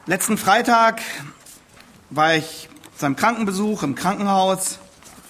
Letzten Freitag war ich zu einem Krankenbesuch im Krankenhaus.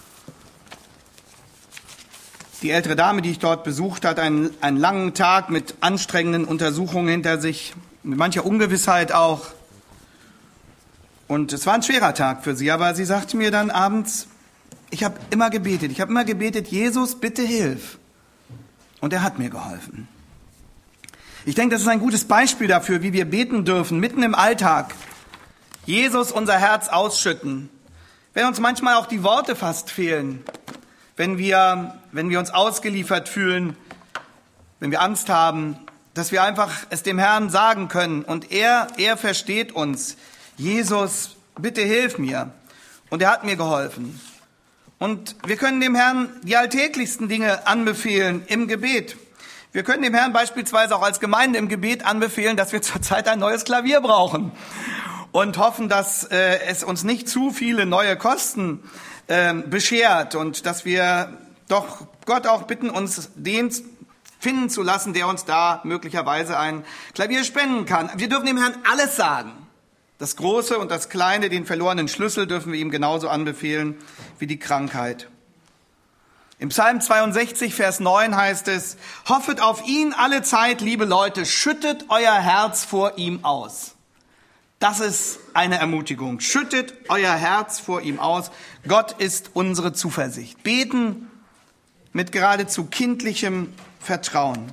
Die ältere Dame, die ich dort besucht hat, einen langen Tag mit anstrengenden Untersuchungen hinter sich, mit mancher Ungewissheit auch. Und es war ein schwerer Tag für sie, aber sie sagte mir dann abends, ich habe immer gebetet, Jesus, bitte hilf. Und er hat mir geholfen. Ich denke, das ist ein gutes Beispiel dafür, wie wir beten dürfen, mitten im Alltag. Jesus unser Herz ausschütten. Wenn uns manchmal auch die Worte fast fehlen, wenn wir uns ausgeliefert fühlen, wenn wir Angst haben, dass wir einfach es dem Herrn sagen können. Und er versteht uns. Jesus, bitte hilf mir. Und er hat mir geholfen. Und wir können dem Herrn die alltäglichsten Dinge anbefehlen im Gebet. Wir können dem Herrn beispielsweise auch als Gemeinde im Gebet anbefehlen, dass wir zurzeit ein neues Klavier brauchen und hoffen, dass es uns nicht zu viele neue Kosten beschert und dass wir doch Gott auch bitten, uns den finden zu lassen, der uns da möglicherweise ein Klavier spenden kann. Wir dürfen dem Herrn alles sagen. Das Große und das Kleine, den verlorenen Schlüssel dürfen wir ihm genauso anbefehlen wie die Krankheit. Im Psalm 62, Vers 9 heißt es, hoffet auf ihn alle Zeit, liebe Leute, schüttet euer Herz vor ihm aus. Das ist eine Ermutigung. Schüttet euer Herz vor ihm aus. Gott ist unsere Zuversicht. Beten mit geradezu kindlichem Vertrauen.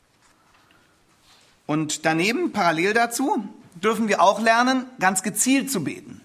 Und daneben, parallel dazu, dürfen wir auch lernen, ganz gezielt zu beten.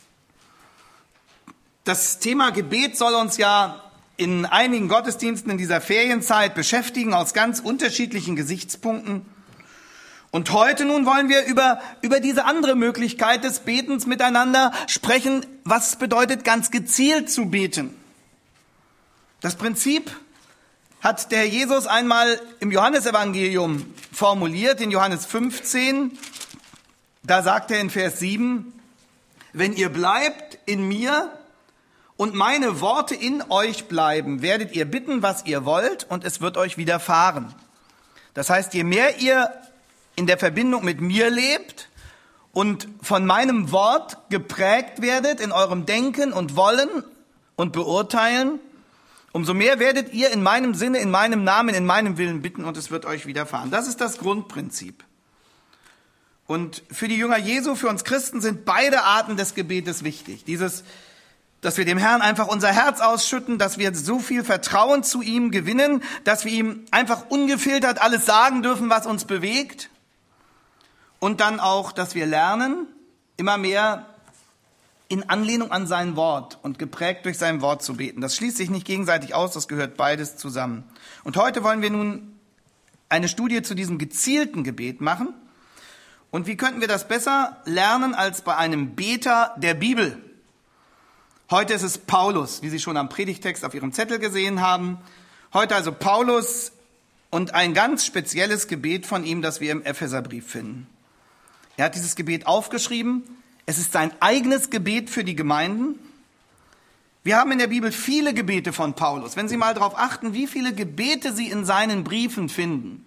Das Thema Gebet soll uns ja in einigen Gottesdiensten in dieser Ferienzeit beschäftigen, aus ganz unterschiedlichen Gesichtspunkten. Und heute nun wollen wir über diese andere Möglichkeit des Betens miteinander sprechen, was es bedeutet, ganz gezielt zu beten. Das Prinzip hat der Jesus einmal im Johannesevangelium formuliert, in Johannes 15. Da sagt er in Vers 7, wenn ihr bleibt in mir und meine Worte in euch bleiben, werdet ihr bitten, was ihr wollt, und es wird euch widerfahren. Das heißt, je mehr ihr in der Verbindung mit mir lebt und von meinem Wort geprägt werdet in eurem Denken und Wollen und Beurteilen, umso mehr werdet ihr in meinem Sinne, in meinem Namen, in meinem Willen bitten, und es wird euch widerfahren. Das ist das Grundprinzip. Und für die Jünger Jesu, für uns Christen sind beide Arten des Gebetes wichtig. Dieses, dass wir dem Herrn einfach unser Herz ausschütten, dass wir so viel Vertrauen zu ihm gewinnen, dass wir ihm einfach ungefiltert alles sagen dürfen, was uns bewegt. Und dann auch, dass wir lernen, immer mehr in Anlehnung an sein Wort und geprägt durch sein Wort zu beten. Das schließt sich nicht gegenseitig aus, das gehört beides zusammen. Und heute wollen wir nun eine Studie zu diesem gezielten Gebet machen. Und wie könnten wir das besser lernen als bei einem Beter der Bibel? Heute ist es Paulus, wie Sie schon am Predigtext auf Ihrem Zettel gesehen haben. Heute also Paulus und ein ganz spezielles Gebet von ihm, das wir im Epheserbrief finden. Er hat dieses Gebet aufgeschrieben. Es ist sein eigenes Gebet für die Gemeinden. Wir haben in der Bibel viele Gebete von Paulus. Wenn Sie mal darauf achten, wie viele Gebete Sie in seinen Briefen finden.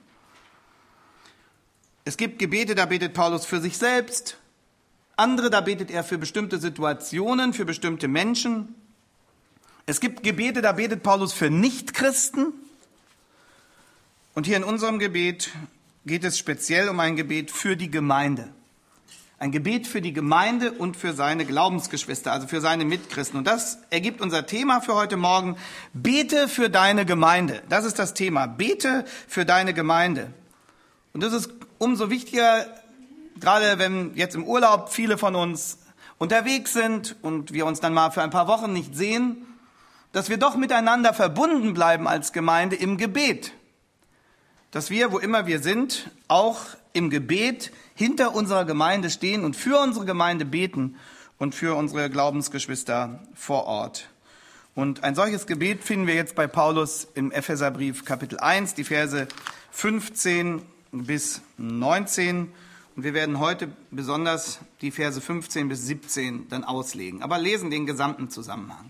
Es gibt Gebete, da betet Paulus für sich selbst. Andere, da betet er für bestimmte Situationen, für bestimmte Menschen. Es gibt Gebete, da betet Paulus für Nichtchristen. Und hier in unserem Gebet geht es speziell um ein Gebet für die Gemeinde. Ein Gebet für die Gemeinde und für seine Glaubensgeschwister, also für seine Mitchristen. Und das ergibt unser Thema für heute Morgen. Bete für deine Gemeinde. Das ist das Thema. Bete für deine Gemeinde. Und das ist umso wichtiger, gerade wenn jetzt im Urlaub viele von uns unterwegs sind und wir uns dann mal für ein paar Wochen nicht sehen, dass wir doch miteinander verbunden bleiben als Gemeinde im Gebet. Dass wir, wo immer wir sind, auch im Gebet hinter unserer Gemeinde stehen und für unsere Gemeinde beten und für unsere Glaubensgeschwister vor Ort. Und ein solches Gebet finden wir jetzt bei Paulus im Epheserbrief Kapitel 1, die Verse 15 bis 19. Und wir werden heute besonders die Verse 15 bis 17 dann auslegen, aber lesen den gesamten Zusammenhang.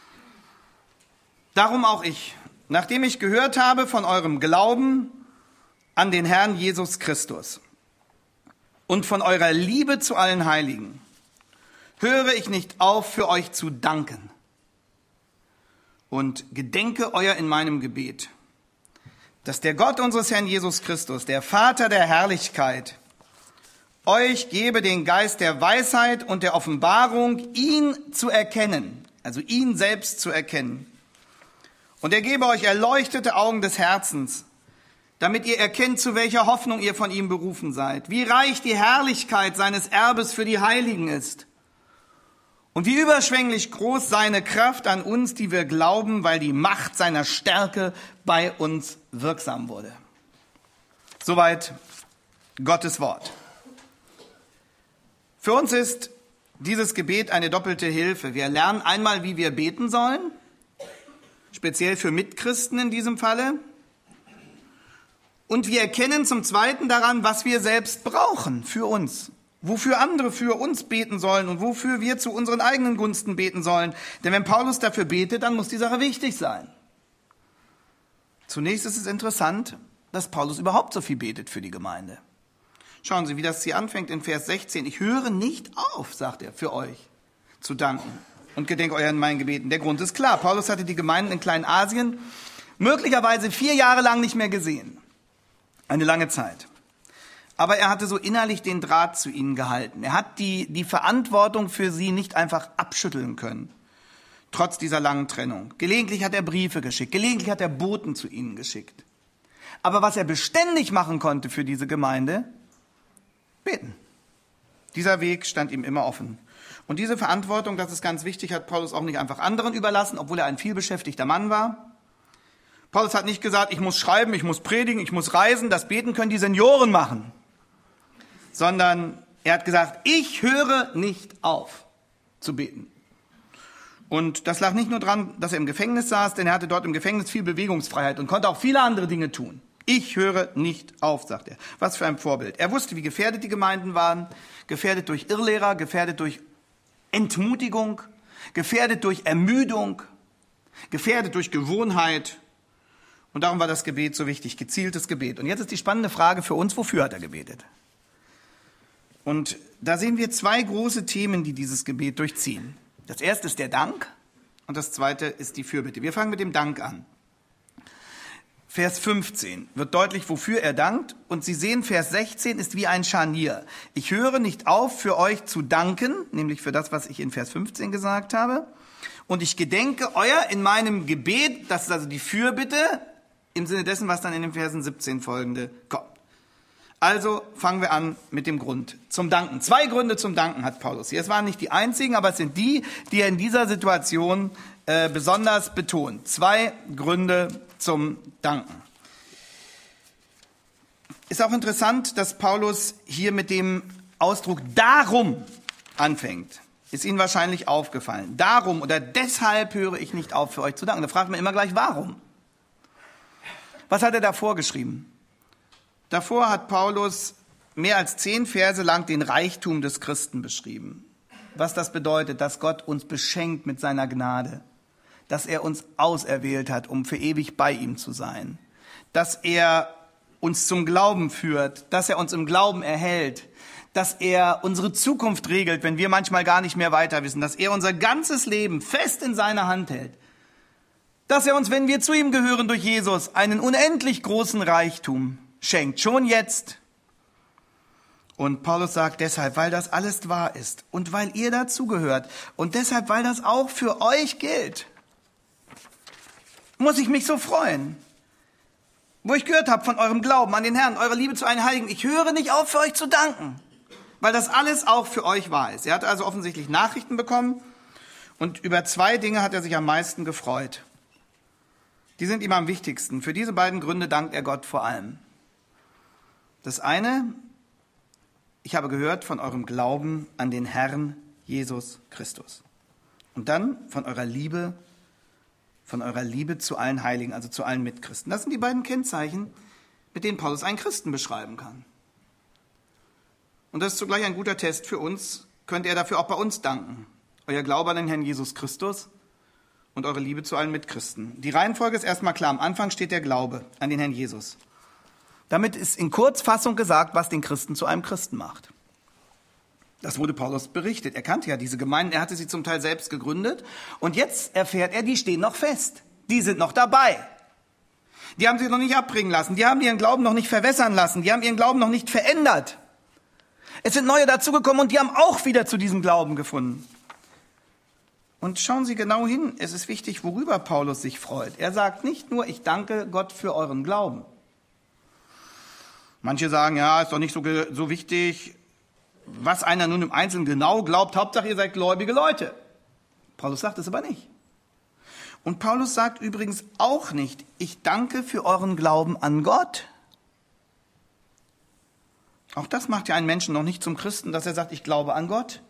Darum auch ich, nachdem ich gehört habe von eurem Glauben an den Herrn Jesus Christus und von eurer Liebe zu allen Heiligen höre ich nicht auf, für euch zu danken und gedenke euer in meinem Gebet, dass der Gott unseres Herrn Jesus Christus, der Vater der Herrlichkeit, euch gebe den Geist der Weisheit und der Offenbarung, ihn zu erkennen, also ihn selbst zu erkennen. Und er gebe euch erleuchtete Augen des Herzens, damit ihr erkennt, zu welcher Hoffnung ihr von ihm berufen seid, wie reich die Herrlichkeit seines Erbes für die Heiligen ist und wie überschwänglich groß seine Kraft an uns, die wir glauben, weil die Macht seiner Stärke bei uns wirksam wurde. Soweit Gottes Wort. Für uns ist dieses Gebet eine doppelte Hilfe. Wir lernen einmal, wie wir beten sollen, speziell für Mitchristen in diesem Falle. Und wir erkennen zum Zweiten daran, was wir selbst brauchen für uns, wofür andere für uns beten sollen und wofür wir zu unseren eigenen Gunsten beten sollen. Denn wenn Paulus dafür betet, dann muss die Sache wichtig sein. Zunächst ist es interessant, dass Paulus überhaupt so viel betet für die Gemeinde. Schauen Sie, wie das hier anfängt in Vers 16. Ich höre nicht auf, sagt er, für euch zu danken und gedenke euer in meinen Gebeten. Der Grund ist klar. Paulus hatte die Gemeinden in Kleinasien möglicherweise 4 Jahre lang nicht mehr gesehen. Eine lange Zeit. Aber er hatte so innerlich den Draht zu ihnen gehalten. Er hat die Verantwortung für sie nicht einfach abschütteln können, trotz dieser langen Trennung. Gelegentlich hat er Briefe geschickt, gelegentlich hat er Boten zu ihnen geschickt. Aber was er beständig machen konnte für diese Gemeinde, beten. Dieser Weg stand ihm immer offen. Und diese Verantwortung, das ist ganz wichtig, hat Paulus auch nicht einfach anderen überlassen, obwohl er ein vielbeschäftigter Mann war. Paulus hat nicht gesagt, ich muss schreiben, ich muss predigen, ich muss reisen, das Beten können die Senioren machen. Sondern er hat gesagt, ich höre nicht auf zu beten. Und das lag nicht nur daran, dass er im Gefängnis saß, denn er hatte dort im Gefängnis viel Bewegungsfreiheit und konnte auch viele andere Dinge tun. Ich höre nicht auf, sagt er. Was für ein Vorbild. Er wusste, wie gefährdet die Gemeinden waren. Gefährdet durch Irrlehrer, gefährdet durch Entmutigung, gefährdet durch Ermüdung, gefährdet durch Gewohnheit. Und darum war das Gebet so wichtig, gezieltes Gebet. Und jetzt ist die spannende Frage für uns, wofür hat er gebetet? Und da sehen wir 2 große Themen, die dieses Gebet durchziehen. Das erste ist der Dank und das zweite ist die Fürbitte. Wir fangen mit dem Dank an. Vers 15 wird deutlich, wofür er dankt. Und Sie sehen, Vers 16 ist wie ein Scharnier. Ich höre nicht auf, für euch zu danken, nämlich für das, was ich in Vers 15 gesagt habe. Und ich gedenke euer in meinem Gebet, das ist also die Fürbitte, im Sinne dessen, was dann in den Versen 17 folgende kommt. Also fangen wir an mit dem Grund zum Danken. 2 Gründe zum Danken hat Paulus hier. Es waren nicht die einzigen, aber es sind die er in dieser Situation besonders betont. 2 Gründe zum Danken. Ist auch interessant, dass Paulus hier mit dem Ausdruck darum anfängt. Ist Ihnen wahrscheinlich aufgefallen. Darum oder deshalb höre ich nicht auf, für euch zu danken. Da fragt man immer gleich, warum? Was hat er davor geschrieben? Davor hat Paulus mehr als 10 Verse lang den Reichtum des Christen beschrieben. Was das bedeutet, dass Gott uns beschenkt mit seiner Gnade. Dass er uns auserwählt hat, um für ewig bei ihm zu sein. Dass er uns zum Glauben führt, dass er uns im Glauben erhält, dass er unsere Zukunft regelt, wenn wir manchmal gar nicht mehr weiter wissen, dass er unser ganzes Leben fest in seiner Hand hält, dass er uns, wenn wir zu ihm gehören durch Jesus, einen unendlich großen Reichtum schenkt, schon jetzt. Und Paulus sagt deshalb, weil das alles wahr ist und weil ihr dazugehört und deshalb, weil das auch für euch gilt, muss ich mich so freuen, wo ich gehört habe von eurem Glauben an den Herrn, eurer Liebe zu allen Heiligen. Ich höre nicht auf, für euch zu danken, weil das alles auch für euch wahr ist. Er hat also offensichtlich Nachrichten bekommen und über 2 Dinge hat er sich am meisten gefreut. Die sind ihm am wichtigsten. Für diese beiden Gründe dankt er Gott vor allem. Das eine, ich habe gehört von eurem Glauben an den Herrn Jesus Christus. Und dann von eurer Liebe zu allen Heiligen, also zu allen Mitchristen. Das sind die beiden Kennzeichen, mit denen Paulus einen Christen beschreiben kann. Und das ist zugleich ein guter Test für uns. Könnt ihr dafür auch bei uns danken? Euer Glaube an den Herrn Jesus Christus und eure Liebe zu allen Mitchristen. Die Reihenfolge ist erstmal klar. Am Anfang steht der Glaube an den Herrn Jesus. Damit ist in Kurzfassung gesagt, was den Christen zu einem Christen macht. Das wurde Paulus berichtet. Er kannte ja diese Gemeinden, er hatte sie zum Teil selbst gegründet. Und jetzt erfährt er, die stehen noch fest. Die sind noch dabei. Die haben sich noch nicht abbringen lassen. Die haben ihren Glauben noch nicht verwässern lassen. Die haben ihren Glauben noch nicht verändert. Es sind neue dazugekommen und die haben auch wieder zu diesem Glauben gefunden. Und schauen Sie genau hin, es ist wichtig, worüber Paulus sich freut. Er sagt nicht nur, ich danke Gott für euren Glauben. Manche sagen, ja, ist doch nicht so wichtig, was einer nun im Einzelnen genau glaubt. Hauptsache, ihr seid gläubige Leute. Paulus sagt es aber nicht. Und Paulus sagt übrigens auch nicht, ich danke für euren Glauben an Gott. Auch das macht ja einen Menschen noch nicht zum Christen, dass er sagt, ich glaube an Gott.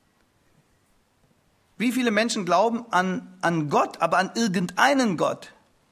Wie viele Menschen glauben an Gott, aber an irgendeinen Gott?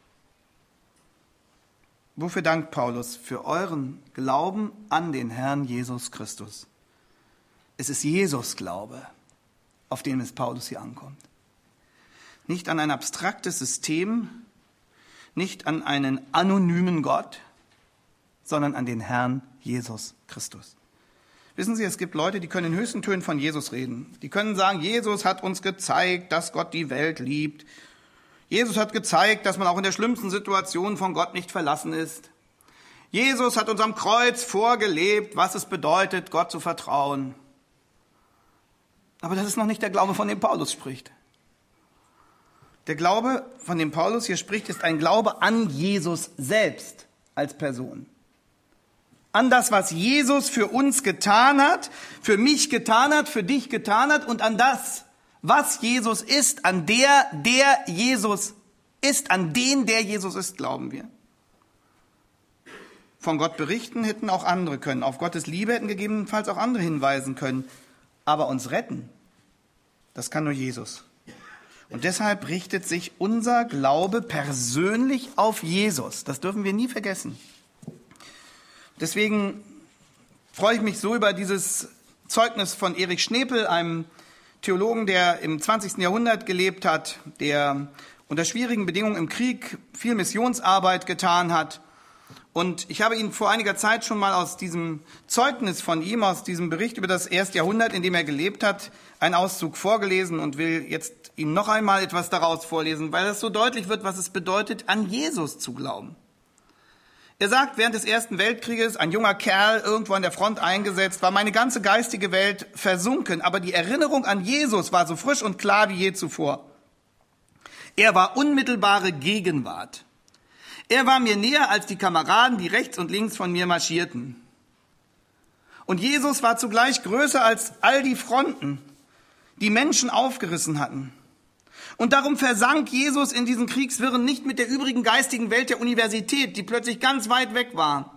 Wofür dankt Paulus? Für euren Glauben an den Herrn Jesus Christus. Es ist Jesus-Glaube, auf den es Paulus hier ankommt. Nicht an ein abstraktes System, nicht an einen anonymen Gott, sondern an den Herrn Jesus Christus. Wissen Sie, es gibt Leute, die können in höchsten Tönen von Jesus reden. Die können sagen, Jesus hat uns gezeigt, dass Gott die Welt liebt. Jesus hat gezeigt, dass man auch in der schlimmsten Situation von Gott nicht verlassen ist. Jesus hat uns am Kreuz vorgelebt, was es bedeutet, Gott zu vertrauen. Aber das ist noch nicht der Glaube, von dem Paulus spricht. Der Glaube, von dem Paulus hier spricht, ist ein Glaube an Jesus selbst als Person. An das, was Jesus für uns getan hat, für mich getan hat, für dich getan hat und an das, was Jesus ist, an der Jesus ist, an den der Jesus ist, glauben wir. Von Gott berichten hätten auch andere können. Auf Gottes Liebe hätten gegebenenfalls auch andere hinweisen können. Aber uns retten, das kann nur Jesus. Und deshalb richtet sich unser Glaube persönlich auf Jesus. Das dürfen wir nie vergessen. Deswegen freue ich mich so über dieses Zeugnis von Erich Schnepel, einem Theologen, der im 20. Jahrhundert gelebt hat, der unter schwierigen Bedingungen im Krieg viel Missionsarbeit getan hat. Und ich habe Ihnen vor einiger Zeit schon mal aus diesem Zeugnis von ihm, aus diesem Bericht über das erste Jahrhundert, in dem er gelebt hat, einen Auszug vorgelesen und will jetzt Ihnen noch einmal etwas daraus vorlesen, weil es so deutlich wird, was es bedeutet, an Jesus zu glauben. Er sagt, während des Ersten Weltkrieges, ein junger Kerl, irgendwo an der Front eingesetzt, war meine ganze geistige Welt versunken, aber die Erinnerung an Jesus war so frisch und klar wie je zuvor. Er war unmittelbare Gegenwart. Er war mir näher als die Kameraden, die rechts und links von mir marschierten. Und Jesus war zugleich größer als all die Fronten, die Menschen aufgerissen hatten. Und darum versank Jesus in diesen Kriegswirren nicht mit der übrigen geistigen Welt der Universität, die plötzlich ganz weit weg war.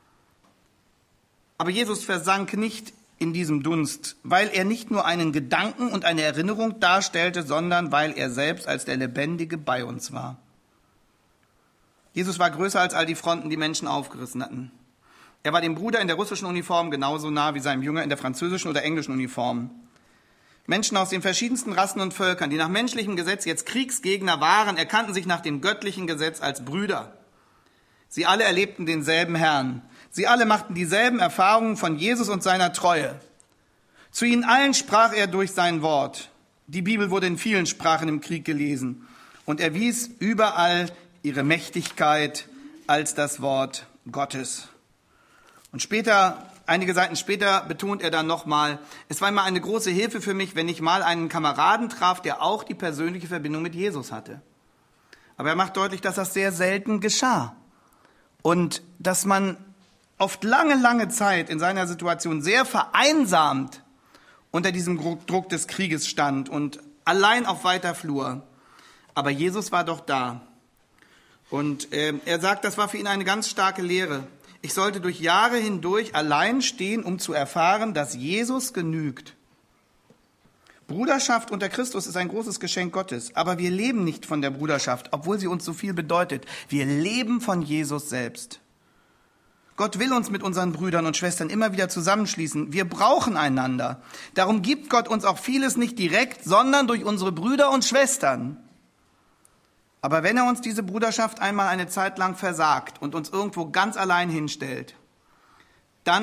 Aber Jesus versank nicht in diesem Dunst, weil er nicht nur einen Gedanken und eine Erinnerung darstellte, sondern weil er selbst als der Lebendige bei uns war. Jesus war größer als all die Fronten, die Menschen aufgerissen hatten. Er war dem Bruder in der russischen Uniform genauso nah wie seinem Jünger in der französischen oder englischen Uniform. Menschen aus den verschiedensten Rassen und Völkern, die nach menschlichem Gesetz jetzt Kriegsgegner waren, erkannten sich nach dem göttlichen Gesetz als Brüder. Sie alle erlebten denselben Herrn. Sie alle machten dieselben Erfahrungen von Jesus und seiner Treue. Zu ihnen allen sprach er durch sein Wort. Die Bibel wurde in vielen Sprachen im Krieg gelesen und erwies überall ihre Mächtigkeit als das Wort Gottes. Und später, einige Seiten später, betont er dann nochmal, es war immer eine große Hilfe für mich, wenn ich mal einen Kameraden traf, der auch die persönliche Verbindung mit Jesus hatte. Aber er macht deutlich, dass das sehr selten geschah. Und dass man oft lange Zeit in seiner Situation sehr vereinsamt unter diesem Druck des Krieges stand und allein auf weiter Flur. Aber Jesus war doch da. Und er sagt, das war für ihn eine ganz starke Lehre. Ich sollte durch Jahre hindurch allein stehen, um zu erfahren, dass Jesus genügt. Bruderschaft unter Christus ist ein großes Geschenk Gottes, aber wir leben nicht von der Bruderschaft, obwohl sie uns so viel bedeutet. Wir leben von Jesus selbst. Gott will uns mit unseren Brüdern und Schwestern immer wieder zusammenschließen. Wir brauchen einander. Darum gibt Gott uns auch vieles nicht direkt, sondern durch unsere Brüder und Schwestern. Aber wenn er uns diese Bruderschaft einmal eine Zeit lang versagt und uns irgendwo ganz allein hinstellt, dann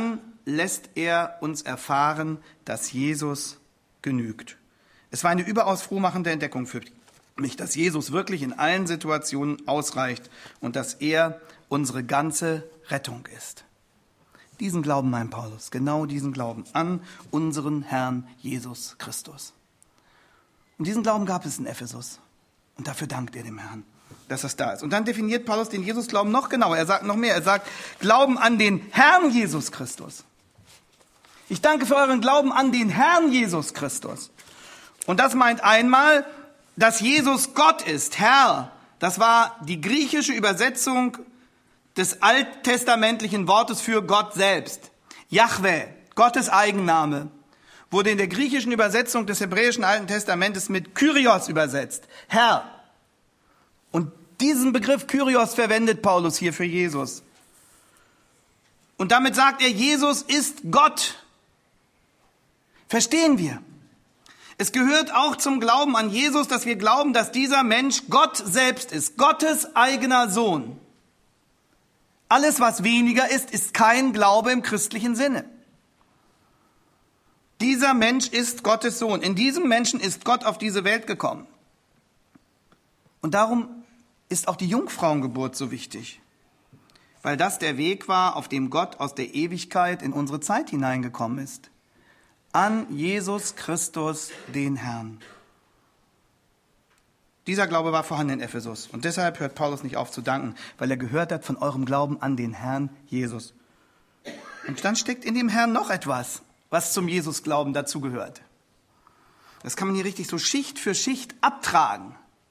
lässt er uns erfahren, dass Jesus genügt. Es war eine überaus frohmachende Entdeckung für mich, dass Jesus wirklich in allen Situationen ausreicht und dass er unsere ganze Rettung ist. Diesen Glauben meint Paulus, genau diesen Glauben an unseren Herrn Jesus Christus. Und diesen Glauben gab es in Ephesus. Und dafür dankt er dem Herrn, dass das da ist. Und dann definiert Paulus den Jesusglauben noch genauer. Er sagt noch mehr. Er sagt, Glauben an den Herrn Jesus Christus. Ich danke für euren Glauben an den Herrn Jesus Christus. Und das meint einmal, dass Jesus Gott ist, Herr. Das war die griechische Übersetzung des alttestamentlichen Wortes für Gott selbst. Jahwe, Gottes Eigenname, wurde in der griechischen Übersetzung des hebräischen Alten Testamentes mit Kyrios übersetzt, Herr. Und diesen Begriff Kyrios verwendet Paulus hier für Jesus. Und damit sagt er, Jesus ist Gott. Verstehen wir? Es gehört auch zum Glauben an Jesus, dass wir glauben, dass dieser Mensch Gott selbst ist, Gottes eigener Sohn. Alles, was weniger ist, ist kein Glaube im christlichen Sinne. Dieser Mensch ist Gottes Sohn. In diesem Menschen ist Gott auf diese Welt gekommen. Und darum ist auch die Jungfrauengeburt so wichtig, weil das der Weg war, auf dem Gott aus der Ewigkeit in unsere Zeit hineingekommen ist. An Jesus Christus, den Herrn. Dieser Glaube war vorhanden in Ephesus und deshalb hört Paulus nicht auf zu danken, weil er gehört hat von eurem Glauben an den Herrn Jesus. Und dann steckt in dem Herrn noch etwas, was zum Jesusglauben dazugehört. Das kann man hier richtig so Schicht für Schicht abtragen.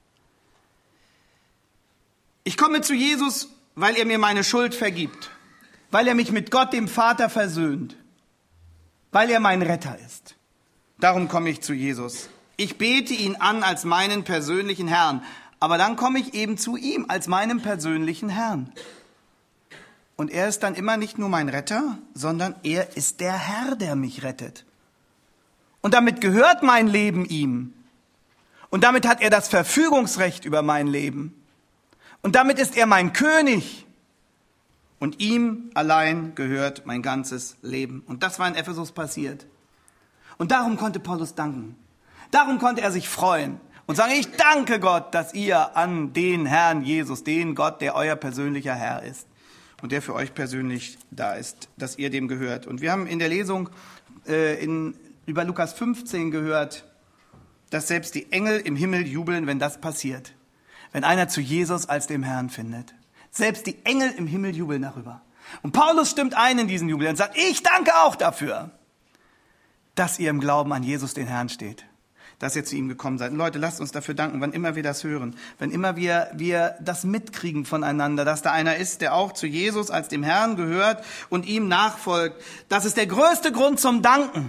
Ich komme zu Jesus, weil er mir meine Schuld vergibt, weil er mich mit Gott, dem Vater, versöhnt, weil er mein Retter ist. Darum komme ich zu Jesus. Ich bete ihn an als meinen persönlichen Herrn, aber dann komme ich eben zu ihm als meinem persönlichen Herrn. Und er ist dann immer nicht nur mein Retter, sondern er ist der Herr, der mich rettet. Und damit gehört mein Leben ihm. Und damit hat er das Verfügungsrecht über mein Leben. Und damit ist er mein König. Und ihm allein gehört mein ganzes Leben. Und das war in Ephesus passiert. Und darum konnte Paulus danken. Darum konnte er sich freuen und sagen, ich danke Gott, dass ihr an den Herrn Jesus, den Gott, der euer persönlicher Herr ist und der für euch persönlich da ist, dass ihr dem gehört. Und wir haben in der Lesung über Lukas 15 gehört, dass selbst die Engel im Himmel jubeln, wenn das passiert. Wenn einer zu Jesus als dem Herrn findet. Selbst die Engel im Himmel jubeln darüber. Und Paulus stimmt ein in diesen Jubel und sagt, ich danke auch dafür, dass ihr im Glauben an Jesus, den Herrn, steht. Dass ihr zu ihm gekommen seid. Und Leute, lasst uns dafür danken, wann immer wir das hören. Wenn immer wir das mitkriegen voneinander, dass da einer ist, der auch zu Jesus als dem Herrn gehört und ihm nachfolgt. Das ist der größte Grund zum Danken.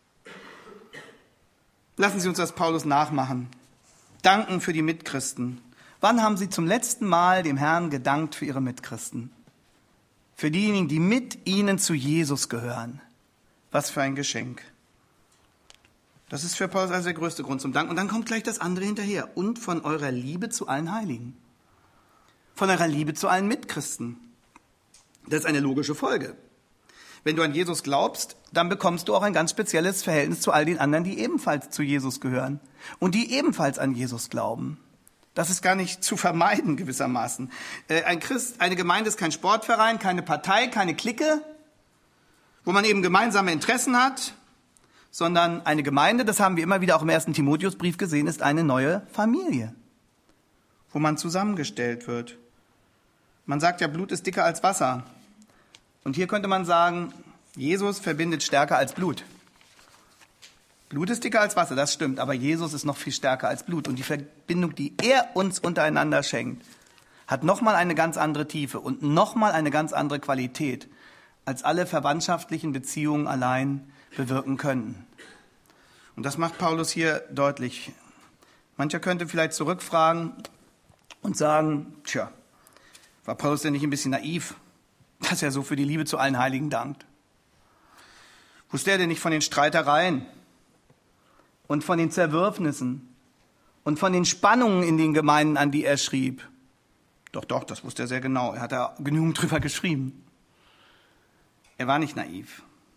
Lassen Sie uns das Paulus nachmachen. Danken für die Mitchristen. Wann haben Sie zum letzten Mal dem Herrn gedankt für Ihre Mitchristen? Für diejenigen, die mit Ihnen zu Jesus gehören. Was für ein Geschenk. Das ist für Paulus also der größte Grund zum Dank. Und dann kommt gleich das andere hinterher. Und von eurer Liebe zu allen Heiligen. Von eurer Liebe zu allen Mitchristen. Das ist eine logische Folge. Wenn du an Jesus glaubst, dann bekommst du auch ein ganz spezielles Verhältnis zu all den anderen, die ebenfalls zu Jesus gehören. Und die ebenfalls an Jesus glauben. Das ist gar nicht zu vermeiden gewissermaßen. Eine Gemeinde ist kein Sportverein, keine Partei, keine Clique, wo man eben gemeinsame Interessen hat, sondern eine Gemeinde, das haben wir immer wieder auch im 1. Timotheusbrief gesehen, ist eine neue Familie, wo man zusammengestellt wird. Man sagt ja, Blut ist dicker als Wasser. Und hier könnte man sagen, Jesus verbindet stärker als Blut. Blut ist dicker als Wasser, das stimmt, aber Jesus ist noch viel stärker als Blut. Und die Verbindung, die er uns untereinander schenkt, hat nochmal eine ganz andere Tiefe und nochmal eine ganz andere Qualität, als alle verwandtschaftlichen Beziehungen allein bewirken können. Und das macht Paulus hier deutlich. Mancher könnte vielleicht zurückfragen und sagen, tja, war Paulus denn nicht ein bisschen naiv, dass er so für die Liebe zu allen Heiligen dankt? Wusste er denn nicht von den Streitereien und von den Zerwürfnissen und von den Spannungen in den Gemeinden, an die er schrieb? Doch, das wusste er sehr genau. Er hat da genügend drüber geschrieben. Er war nicht naiv.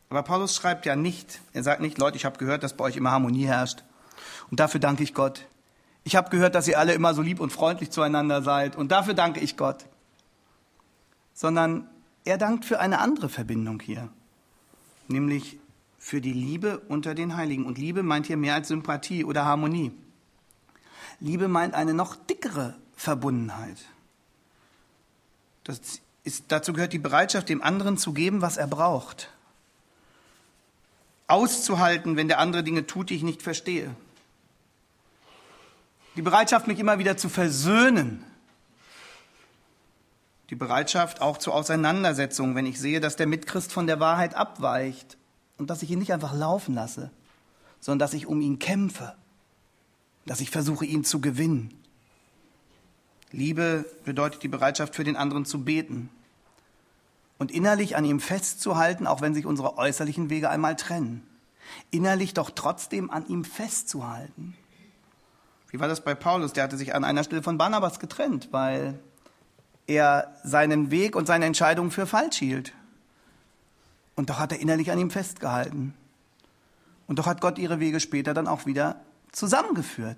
Aber Paulus schreibt ja nicht, er sagt nicht, Leute, ich habe gehört, dass bei euch immer Harmonie herrscht. Und dafür danke ich Gott. Ich habe gehört, dass ihr alle immer so lieb und freundlich zueinander seid. Und dafür danke ich Gott. Sondern er dankt für eine andere Verbindung hier. Nämlich für die Liebe unter den Heiligen. Und Liebe meint hier mehr als Sympathie oder Harmonie. Liebe meint eine noch dickere Verbundenheit. Dazu gehört die Bereitschaft, dem anderen zu geben, was er braucht. Auszuhalten, wenn der andere Dinge tut, die ich nicht verstehe. Die Bereitschaft, mich immer wieder zu versöhnen. Die Bereitschaft auch zur Auseinandersetzung, wenn ich sehe, dass der Mitchrist von der Wahrheit abweicht und dass ich ihn nicht einfach laufen lasse, sondern dass ich um ihn kämpfe, dass ich versuche, ihn zu gewinnen. Liebe bedeutet die Bereitschaft, für den anderen zu beten und innerlich an ihm festzuhalten, auch wenn sich unsere äußerlichen Wege einmal trennen. Innerlich doch trotzdem an ihm festzuhalten. Wie war das bei Paulus? Der hatte sich an einer Stelle von Barnabas getrennt, weil er seinen Weg und seine Entscheidung für falsch hielt. Und doch hat er innerlich an ihm festgehalten. Und doch hat Gott ihre Wege später dann auch wieder zusammengeführt.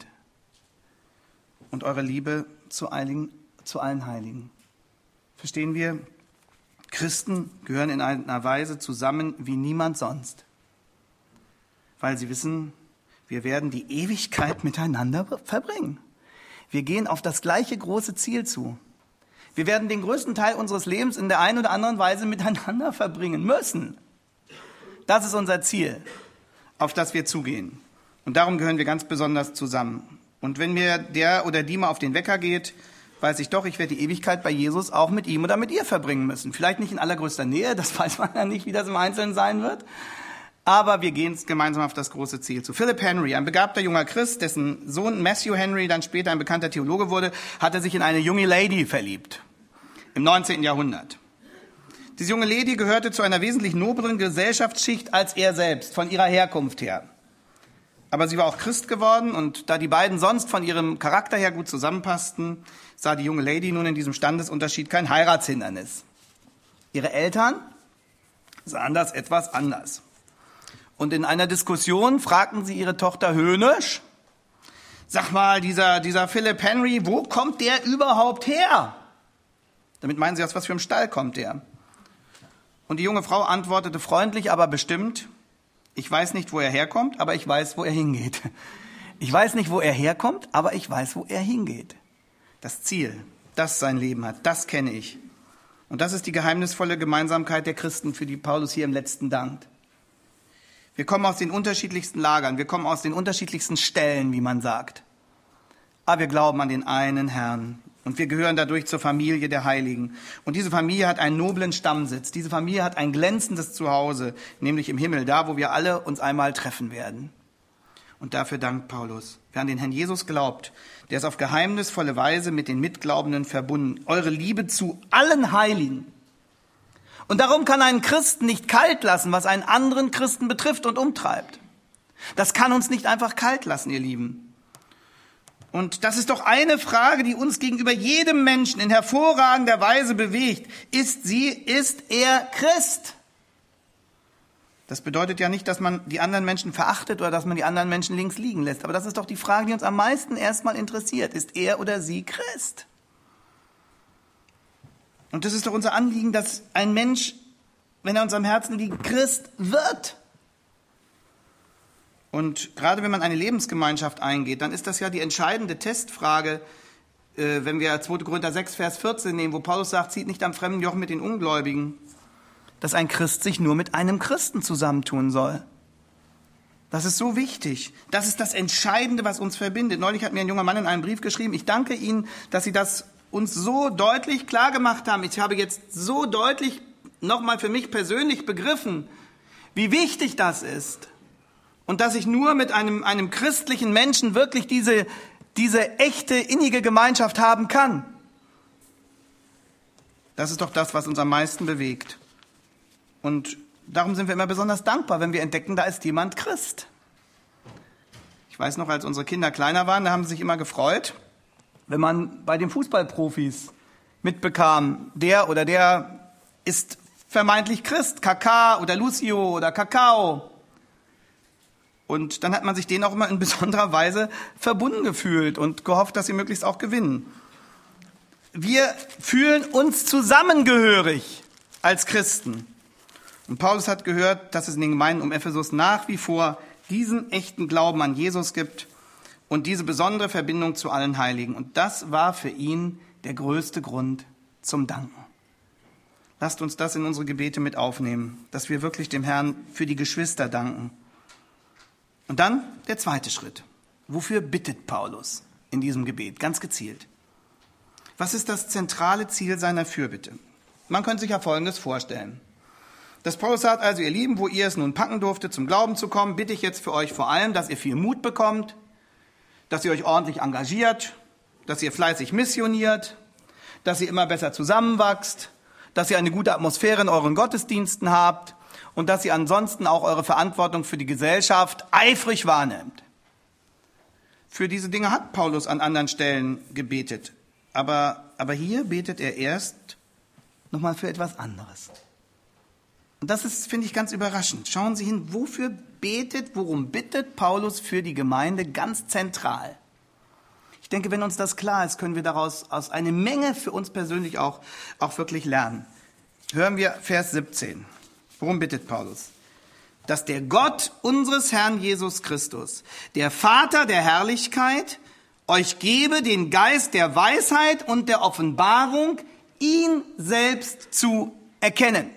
Und eure Liebe zu allen Heiligen. Verstehen wir? Christen gehören in einer Weise zusammen wie niemand sonst. Weil sie wissen, wir werden die Ewigkeit miteinander verbringen. Wir gehen auf das gleiche große Ziel zu. Wir werden den größten Teil unseres Lebens in der einen oder anderen Weise miteinander verbringen müssen. Das ist unser Ziel, auf das wir zugehen. Und darum gehören wir ganz besonders zusammen. Und wenn mir der oder die mal auf den Wecker geht, weiß ich doch, ich werde die Ewigkeit bei Jesus auch mit ihm oder mit ihr verbringen müssen. Vielleicht nicht in allergrößter Nähe, das weiß man ja nicht, wie das im Einzelnen sein wird. Aber wir gehen gemeinsam auf das große Ziel zu. Philip Henry, ein begabter junger Christ, dessen Sohn Matthew Henry dann später ein bekannter Theologe wurde, hatte sich in eine junge Lady verliebt. Im 19. Jahrhundert. Diese junge Lady gehörte zu einer wesentlich nobleren Gesellschaftsschicht als er selbst, von ihrer Herkunft her. Aber sie war auch Christ geworden und da die beiden sonst von ihrem Charakter her gut zusammenpassten, sah die junge Lady nun in diesem Standesunterschied kein Heiratshindernis. Ihre Eltern sahen das etwas anders. Und in einer Diskussion fragten sie ihre Tochter höhnisch, sag mal, dieser Philip Henry, wo kommt der überhaupt her? Damit meinen sie, aus was für einem Stall kommt der? Und die junge Frau antwortete freundlich, aber bestimmt, ich weiß nicht, wo er herkommt, aber ich weiß, wo er hingeht. Ich weiß nicht, wo er herkommt, aber ich weiß, wo er hingeht. Das Ziel, das sein Leben hat, das kenne ich. Und das ist die geheimnisvolle Gemeinsamkeit der Christen, für die Paulus hier im Letzten dankt. Wir kommen aus den unterschiedlichsten Lagern, wir kommen aus den unterschiedlichsten Stellen, wie man sagt. Aber wir glauben an den einen Herrn. Und wir gehören dadurch zur Familie der Heiligen. Und diese Familie hat einen noblen Stammsitz. Diese Familie hat ein glänzendes Zuhause, nämlich im Himmel, da, wo wir alle uns einmal treffen werden. Und dafür dankt Paulus. Wer an den Herrn Jesus glaubt, der ist auf geheimnisvolle Weise mit den Mitglaubenden verbunden. Eure Liebe zu allen Heiligen. Und darum kann einen Christen nicht kalt lassen, was einen anderen Christen betrifft und umtreibt. Das kann uns nicht einfach kalt lassen, ihr Lieben. Und das ist doch eine Frage, die uns gegenüber jedem Menschen in hervorragender Weise bewegt. Ist er Christ? Das bedeutet ja nicht, dass man die anderen Menschen verachtet oder dass man die anderen Menschen links liegen lässt. Aber das ist doch die Frage, die uns am meisten erstmal interessiert. Ist er oder sie Christ? Und das ist doch unser Anliegen, dass ein Mensch, wenn er uns am Herzen liegt, Christ wird. Und gerade wenn man eine Lebensgemeinschaft eingeht, dann ist das ja die entscheidende Testfrage, wenn wir 2. Korinther 6, Vers 14 nehmen, wo Paulus sagt, zieht nicht am fremden Joch mit den Ungläubigen, dass ein Christ sich nur mit einem Christen zusammentun soll. Das ist so wichtig. Das ist das Entscheidende, was uns verbindet. Neulich hat mir ein junger Mann in einem Brief geschrieben, ich danke Ihnen, dass Sie das uns so deutlich klar gemacht haben. Ich habe jetzt so deutlich nochmal für mich persönlich begriffen, wie wichtig das ist. Und dass ich nur mit einem christlichen Menschen wirklich diese echte, innige Gemeinschaft haben kann. Das ist doch das, was uns am meisten bewegt. Und darum sind wir immer besonders dankbar, wenn wir entdecken, da ist jemand Christ. Ich weiß noch, als unsere Kinder kleiner waren, da haben sie sich immer gefreut, wenn man bei den Fußballprofis mitbekam, der oder der ist vermeintlich Christ, Kaka oder Lucio oder Kakao. Und dann hat man sich denen auch immer in besonderer Weise verbunden gefühlt und gehofft, dass sie möglichst auch gewinnen. Wir fühlen uns zusammengehörig als Christen. Und Paulus hat gehört, dass es in den Gemeinden um Ephesus nach wie vor diesen echten Glauben an Jesus gibt und diese besondere Verbindung zu allen Heiligen. Und das war für ihn der größte Grund zum Danken. Lasst uns das in unsere Gebete mit aufnehmen, dass wir wirklich dem Herrn für die Geschwister danken. Und dann der zweite Schritt. Wofür bittet Paulus in diesem Gebet? Ganz gezielt. Was ist das zentrale Ziel seiner Fürbitte? Man könnte sich ja Folgendes vorstellen. Dass Paulus sagt, also ihr Lieben, wo ihr es nun packen durftet, zum Glauben zu kommen, bitte ich jetzt für euch vor allem, dass ihr viel Mut bekommt, dass ihr euch ordentlich engagiert, dass ihr fleißig missioniert, dass ihr immer besser zusammenwachst, dass ihr eine gute Atmosphäre in euren Gottesdiensten habt und dass ihr ansonsten auch eure Verantwortung für die Gesellschaft eifrig wahrnehmt. Für diese Dinge hat Paulus an anderen Stellen gebetet. Aber hier betet er erst nochmal für etwas anderes. Und das ist, finde ich, ganz überraschend. Schauen Sie hin, worum bittet Paulus für die Gemeinde ganz zentral? Ich denke, wenn uns das klar ist, können wir daraus aus eine Menge für uns persönlich auch wirklich lernen. Hören wir Vers 17. Worum bittet Paulus? Dass der Gott unseres Herrn Jesus Christus, der Vater der Herrlichkeit, euch gebe den Geist der Weisheit und der Offenbarung, ihn selbst zu erkennen.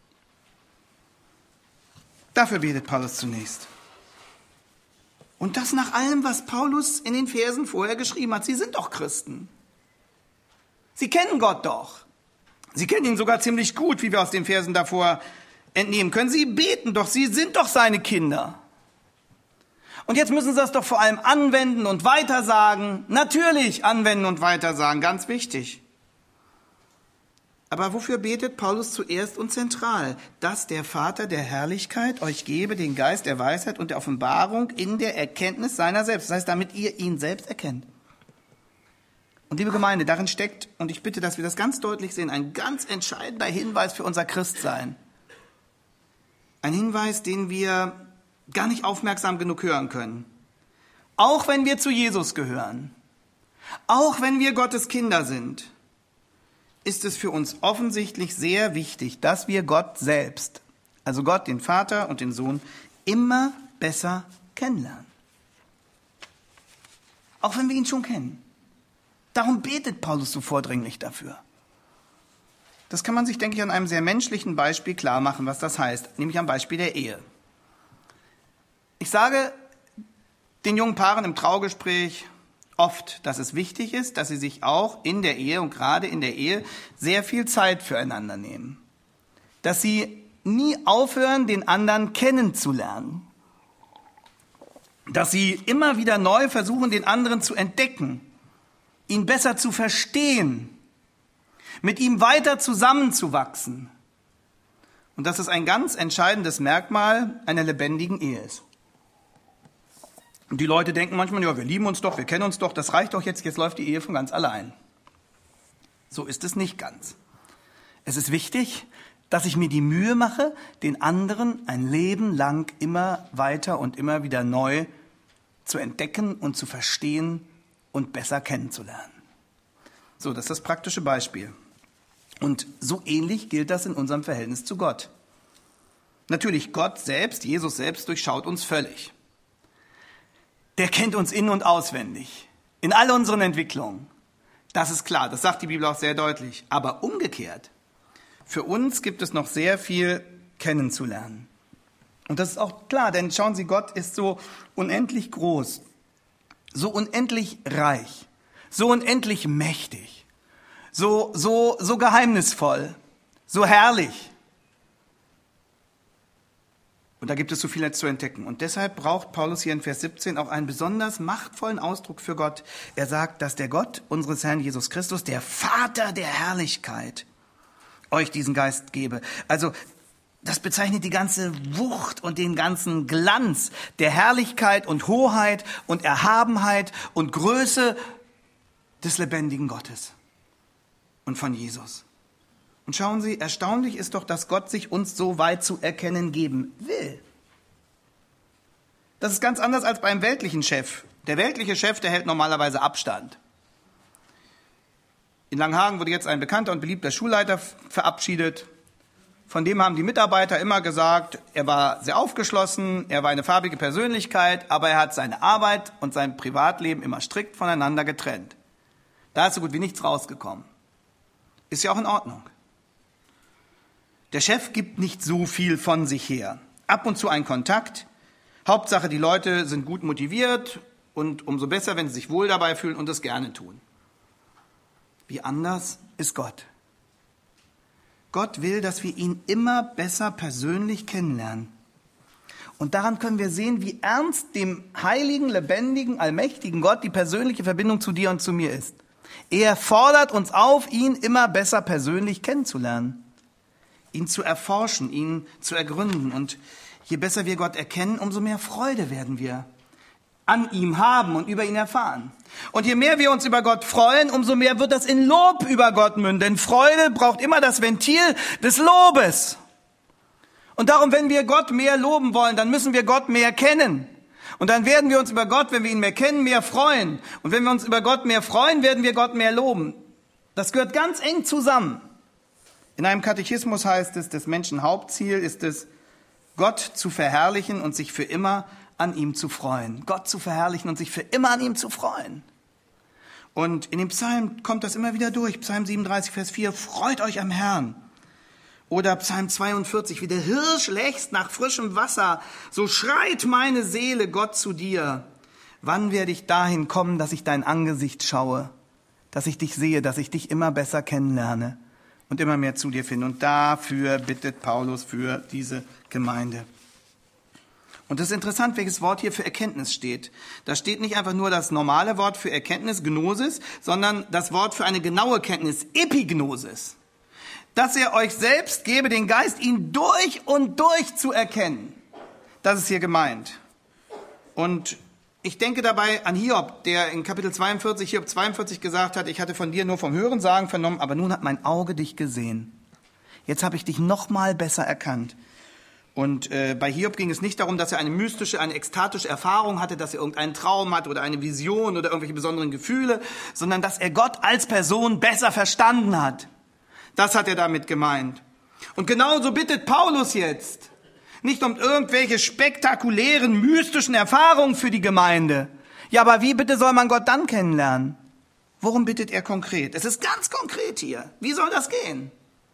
Dafür betet Paulus zunächst. Und das nach allem, was Paulus in den Versen vorher geschrieben hat. Sie sind doch Christen. Sie kennen Gott doch. Sie kennen ihn sogar ziemlich gut, wie wir aus den Versen davor entnehmen können. Sie beten doch, sie sind doch seine Kinder. Und jetzt müssen sie das doch vor allem anwenden und weitersagen. Natürlich anwenden und weitersagen, ganz wichtig. Aber wofür betet Paulus zuerst und zentral? Dass der Vater der Herrlichkeit euch gebe den Geist der Weisheit und der Offenbarung in der Erkenntnis seiner selbst. Das heißt, damit ihr ihn selbst erkennt. Und liebe Gemeinde, darin steckt, und ich bitte, dass wir das ganz deutlich sehen, ein ganz entscheidender Hinweis für unser Christsein. Ein Hinweis, den wir gar nicht aufmerksam genug hören können. Auch wenn wir zu Jesus gehören, auch wenn wir Gottes Kinder sind, ist es für uns offensichtlich sehr wichtig, dass wir Gott selbst, also Gott, den Vater und den Sohn, immer besser kennenlernen. Auch wenn wir ihn schon kennen. Darum betet Paulus so vordringlich dafür. Das kann man sich, denke ich, an einem sehr menschlichen Beispiel klar machen, was das heißt, nämlich am Beispiel der Ehe. Ich sage den jungen Paaren im Traugespräch oft, dass es wichtig ist, dass sie sich auch in der Ehe und gerade in der Ehe sehr viel Zeit füreinander nehmen. Dass sie nie aufhören, den anderen kennenzulernen. Dass sie immer wieder neu versuchen, den anderen zu entdecken, ihn besser zu verstehen, mit ihm weiter zusammenzuwachsen. Und dass es ein ganz entscheidendes Merkmal einer lebendigen Ehe ist. Und die Leute denken manchmal, ja, wir lieben uns doch, wir kennen uns doch, das reicht doch jetzt läuft die Ehe von ganz allein. So ist es nicht ganz. Es ist wichtig, dass ich mir die Mühe mache, den anderen ein Leben lang immer weiter und immer wieder neu zu entdecken und zu verstehen und besser kennenzulernen. So, das ist das praktische Beispiel. Und so ähnlich gilt das in unserem Verhältnis zu Gott. Natürlich, Gott selbst, Jesus selbst durchschaut uns völlig. Der kennt uns in- und auswendig, in all unseren Entwicklungen. Das ist klar, das sagt die Bibel auch sehr deutlich. Aber umgekehrt, für uns gibt es noch sehr viel kennenzulernen. Und das ist auch klar, denn schauen Sie, Gott ist so unendlich groß, so unendlich reich, so unendlich mächtig, so geheimnisvoll, so herrlich. Und da gibt es so viel zu entdecken. Und deshalb braucht Paulus hier in Vers 17 auch einen besonders machtvollen Ausdruck für Gott. Er sagt, dass der Gott unseres Herrn Jesus Christus, der Vater der Herrlichkeit, euch diesen Geist gebe. Also das bezeichnet die ganze Wucht und den ganzen Glanz der Herrlichkeit und Hoheit und Erhabenheit und Größe des lebendigen Gottes und von Jesus. Und schauen Sie, erstaunlich ist doch, dass Gott sich uns so weit zu erkennen geben will. Das ist ganz anders als beim weltlichen Chef. Der weltliche Chef, der hält normalerweise Abstand. In Langhagen wurde jetzt ein bekannter und beliebter Schulleiter verabschiedet. Von dem haben die Mitarbeiter immer gesagt, er war sehr aufgeschlossen, er war eine farbige Persönlichkeit, aber er hat seine Arbeit und sein Privatleben immer strikt voneinander getrennt. Da ist so gut wie nichts rausgekommen. Ist ja auch in Ordnung. Der Chef gibt nicht so viel von sich her. Ab und zu ein Kontakt. Hauptsache, die Leute sind gut motiviert und umso besser, wenn sie sich wohl dabei fühlen und es gerne tun. Wie anders ist Gott. Gott will, dass wir ihn immer besser persönlich kennenlernen. Und daran können wir sehen, wie ernst dem heiligen, lebendigen, allmächtigen Gott die persönliche Verbindung zu dir und zu mir ist. Er fordert uns auf, ihn immer besser persönlich kennenzulernen, ihn zu erforschen, ihn zu ergründen. Und je besser wir Gott erkennen, umso mehr Freude werden wir an ihm haben und über ihn erfahren. Und je mehr wir uns über Gott freuen, umso mehr wird das in Lob über Gott münden. Denn Freude braucht immer das Ventil des Lobes. Und darum, wenn wir Gott mehr loben wollen, dann müssen wir Gott mehr kennen. Und dann werden wir uns über Gott, wenn wir ihn mehr kennen, mehr freuen. Und wenn wir uns über Gott mehr freuen, werden wir Gott mehr loben. Das gehört ganz eng zusammen. In einem Katechismus heißt es, des Menschen Hauptziel ist es, Gott zu verherrlichen und sich für immer an ihm zu freuen. Gott zu verherrlichen und sich für immer an ihm zu freuen. Und in dem Psalm kommt das immer wieder durch. Psalm 37, Vers 4, freut euch am Herrn. Oder Psalm 42, wie der Hirsch lechzt nach frischem Wasser, so schreit meine Seele Gott zu dir. Wann werde ich dahin kommen, dass ich dein Angesicht schaue, dass ich dich sehe, dass ich dich immer besser kennenlerne und immer mehr zu dir finde. Und dafür bittet Paulus für diese Gemeinde. Und es ist interessant, welches Wort hier für Erkenntnis steht. Da steht nicht einfach nur das normale Wort für Erkenntnis, Gnosis, sondern das Wort für eine genaue Kenntnis, Epignosis. Dass er euch selbst gebe, den Geist, ihn durch und durch zu erkennen. Das ist hier gemeint. Und ich denke dabei an Hiob, der in Kapitel 42, Hiob 42 gesagt hat, ich hatte von dir nur vom Hörensagen vernommen, aber nun hat mein Auge dich gesehen. Jetzt habe ich dich noch mal besser erkannt. Und bei Hiob ging es nicht darum, dass er eine mystische, eine ekstatische Erfahrung hatte, dass er irgendeinen Traum hat oder eine Vision oder irgendwelche besonderen Gefühle, sondern dass er Gott als Person besser verstanden hat. Das hat er damit gemeint. Und genauso bittet Paulus jetzt. Nicht um irgendwelche spektakulären, mystischen Erfahrungen für die Gemeinde. Ja, aber wie bitte soll man Gott dann kennenlernen? Worum bittet er konkret? Es ist ganz konkret hier. Wie soll das gehen?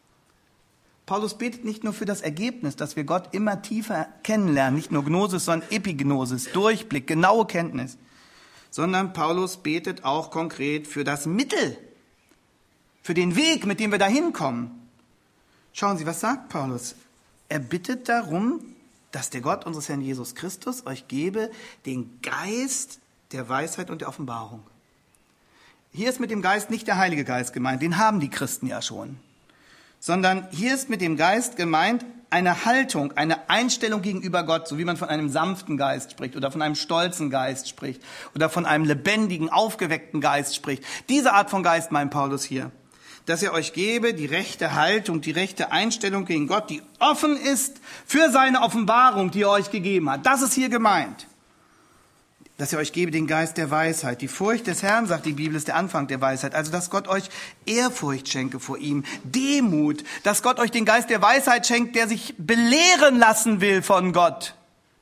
Paulus betet nicht nur für das Ergebnis, dass wir Gott immer tiefer kennenlernen, nicht nur Gnosis, sondern Epignosis, Durchblick, genaue Kenntnis, sondern Paulus betet auch konkret für das Mittel, für den Weg, mit dem wir dahin kommen. Schauen Sie, was sagt Paulus? Er bittet darum, dass der Gott unseres Herrn Jesus Christus euch gebe den Geist der Weisheit und der Offenbarung. Hier ist mit dem Geist nicht der Heilige Geist gemeint, den haben die Christen ja schon. Sondern hier ist mit dem Geist gemeint eine Haltung, eine Einstellung gegenüber Gott, so wie man von einem sanften Geist spricht oder von einem stolzen Geist spricht oder von einem lebendigen, aufgeweckten Geist spricht. Diese Art von Geist meint Paulus hier. Dass er euch gebe die rechte Haltung, die rechte Einstellung gegen Gott, die offen ist für seine Offenbarung, die er euch gegeben hat. Das ist hier gemeint. Dass er euch gebe den Geist der Weisheit. Die Furcht des Herrn, sagt die Bibel, ist der Anfang der Weisheit. Also, dass Gott euch Ehrfurcht schenke vor ihm, Demut, dass Gott euch den Geist der Weisheit schenkt, der sich belehren lassen will von Gott.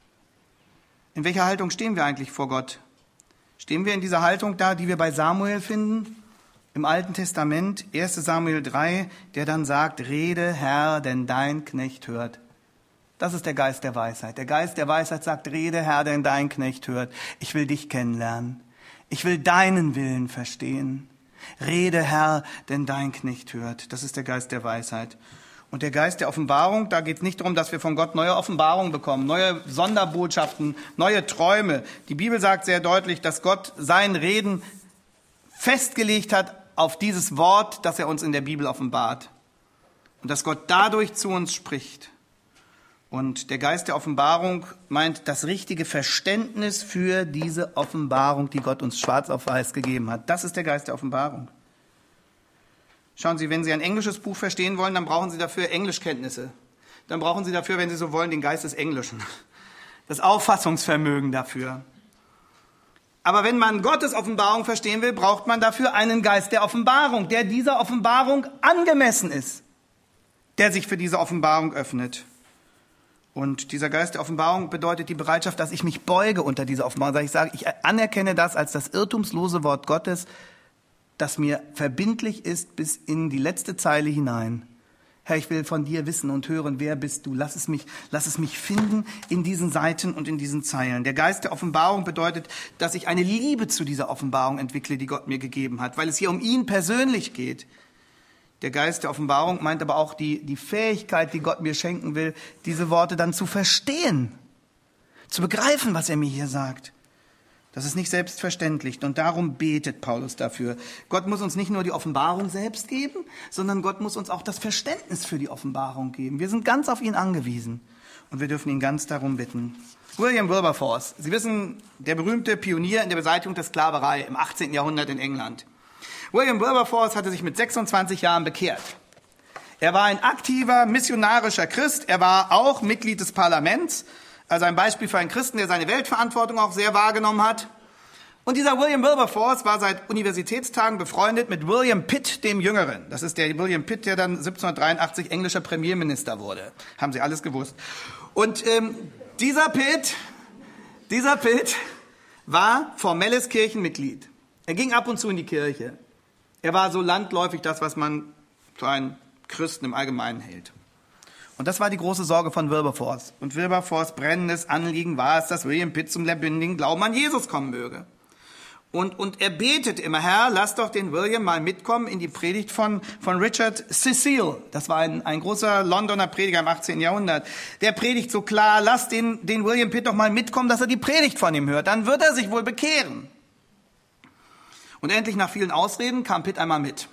In welcher Haltung stehen wir eigentlich vor Gott? Stehen wir in dieser Haltung da, die wir bei Samuel finden? Im Alten Testament, 1. Samuel 3, der dann sagt, rede Herr, denn dein Knecht hört. Das ist der Geist der Weisheit. Der Geist der Weisheit sagt, rede Herr, denn dein Knecht hört. Ich will dich kennenlernen. Ich will deinen Willen verstehen. Rede Herr, denn dein Knecht hört. Das ist der Geist der Weisheit. Und der Geist der Offenbarung, da geht es nicht darum, dass wir von Gott neue Offenbarungen bekommen, neue Sonderbotschaften, neue Träume. Die Bibel sagt sehr deutlich, dass Gott sein Reden festgelegt hat auf dieses Wort, das er uns in der Bibel offenbart. Und dass Gott dadurch zu uns spricht. Und der Geist der Offenbarung meint das richtige Verständnis für diese Offenbarung, die Gott uns schwarz auf weiß gegeben hat. Das ist der Geist der Offenbarung. Schauen Sie, wenn Sie ein englisches Buch verstehen wollen, dann brauchen Sie dafür Englischkenntnisse. Dann brauchen Sie dafür, wenn Sie so wollen, den Geist des Englischen. Das Auffassungsvermögen dafür. Aber wenn man Gottes Offenbarung verstehen will, braucht man dafür einen Geist der Offenbarung, der dieser Offenbarung angemessen ist, der sich für diese Offenbarung öffnet. Und dieser Geist der Offenbarung bedeutet die Bereitschaft, dass ich mich beuge unter dieser Offenbarung. Ich sage, ich anerkenne das als das irrtumslose Wort Gottes, das mir verbindlich ist bis in die letzte Zeile hinein. Herr, ich will von dir wissen und hören, wer bist du? Lass es mich finden in diesen Seiten und in diesen Zeilen. Der Geist der Offenbarung bedeutet, dass ich eine Liebe zu dieser Offenbarung entwickle, die Gott mir gegeben hat, weil es hier um ihn persönlich geht. Der Geist der Offenbarung meint aber auch die Fähigkeit, die Gott mir schenken will, diese Worte dann zu verstehen, zu begreifen, was er mir hier sagt. Das ist nicht selbstverständlich und darum betet Paulus dafür. Gott muss uns nicht nur die Offenbarung selbst geben, sondern Gott muss uns auch das Verständnis für die Offenbarung geben. Wir sind ganz auf ihn angewiesen und wir dürfen ihn ganz darum bitten. William Wilberforce, Sie wissen, der berühmte Pionier in der Beseitigung der Sklaverei im 18. Jahrhundert in England. William Wilberforce hatte sich mit 26 Jahren bekehrt. Er war ein aktiver, missionarischer Christ. Er war auch Mitglied des Parlaments, also ein Beispiel für einen Christen, der seine Weltverantwortung auch sehr wahrgenommen hat. Und dieser William Wilberforce war seit Universitätstagen befreundet mit William Pitt, dem Jüngeren. Das ist der William Pitt, der dann 1783 englischer Premierminister wurde. Haben Sie alles gewusst. Und dieser Pitt war formelles Kirchenmitglied. Er ging ab und zu in die Kirche. Er war so landläufig das, was man für einen Christen im Allgemeinen hält. Und das war die große Sorge von Wilberforce. Und Wilberforce brennendes Anliegen war es, dass William Pitt zum lebendigen Glauben an Jesus kommen möge. Und er betet immer, Herr, lass doch den William mal mitkommen in die Predigt von Richard Cecil. Das war ein großer Londoner Prediger im 18. Jahrhundert. Der predigt so klar, lass den William Pitt doch mal mitkommen, dass er die Predigt von ihm hört. Dann wird er sich wohl bekehren. Und endlich nach vielen Ausreden kam Pitt einmal mit.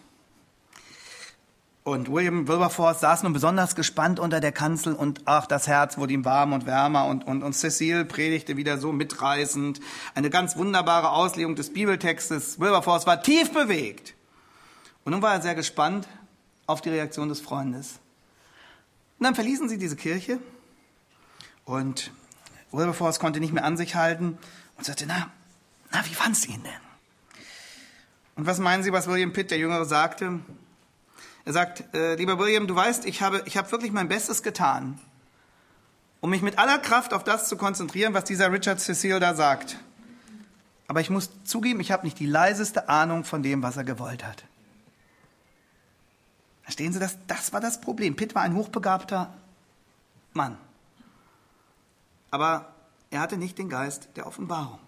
Und William Wilberforce saß nun besonders gespannt unter der Kanzel und ach, das Herz wurde ihm warm und wärmer und Cecil predigte wieder so mitreißend. Eine ganz wunderbare Auslegung des Bibeltextes. Wilberforce war tief bewegt. Und nun war er sehr gespannt auf die Reaktion des Freundes. Und dann verließen sie diese Kirche und Wilberforce konnte nicht mehr an sich halten und sagte, na, wie fand's Ihnen denn? Und was meinen Sie, was William Pitt, der Jüngere, sagte? Er sagt, lieber William, du weißt, ich habe wirklich mein Bestes getan, um mich mit aller Kraft auf das zu konzentrieren, was dieser Richard Cecil da sagt. Aber ich muss zugeben, ich habe nicht die leiseste Ahnung von dem, was er gewollt hat. Verstehen Sie, das war das Problem. Pitt war ein hochbegabter Mann. Aber er hatte nicht den Geist der Offenbarung.